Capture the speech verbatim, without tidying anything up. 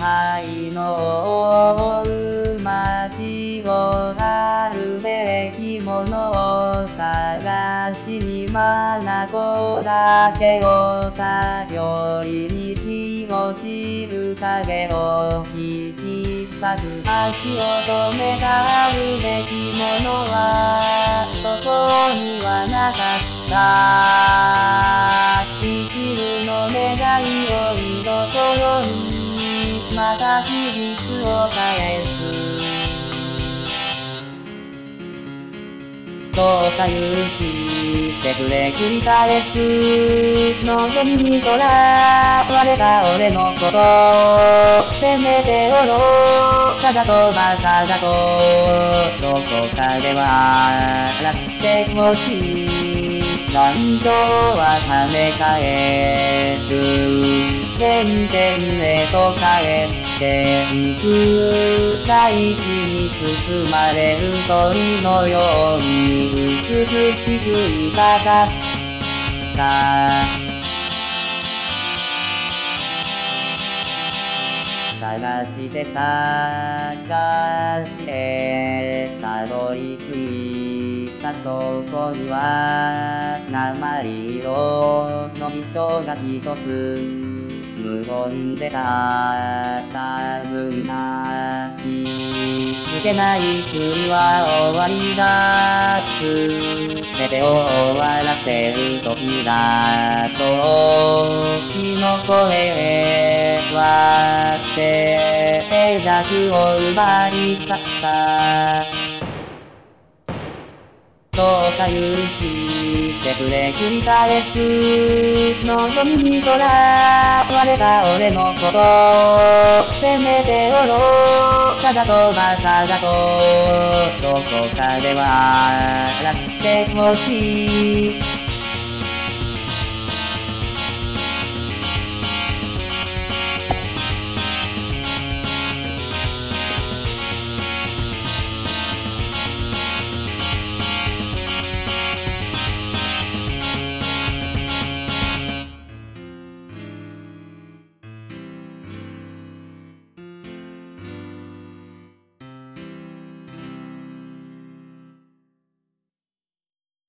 才能を街をあるべきものを探しに眼だけを頼りに日落ちる影を引き裂く足を止めたあるべきものはそこにはなかった一縷の願いを居所にまた日々を返すどうか許してくれ繰り返す望みにとらわれた俺のことせめて愚かだとバカだとどこかで笑ってほしい感情は跳ね返る原点へと帰っていく大地に包まれる鳥のように美しくいたかった探して探してたどり着いたそこには鉛色の衣装が一つ無言でたたずんだ気づけない国は終わりだすべてを終わらせる時だと時の声は静寂を奪い去ったどうか許してくれ繰り返す望みにとらわれた俺のことせめて愚かだとバカだとどこかで笑ってほしい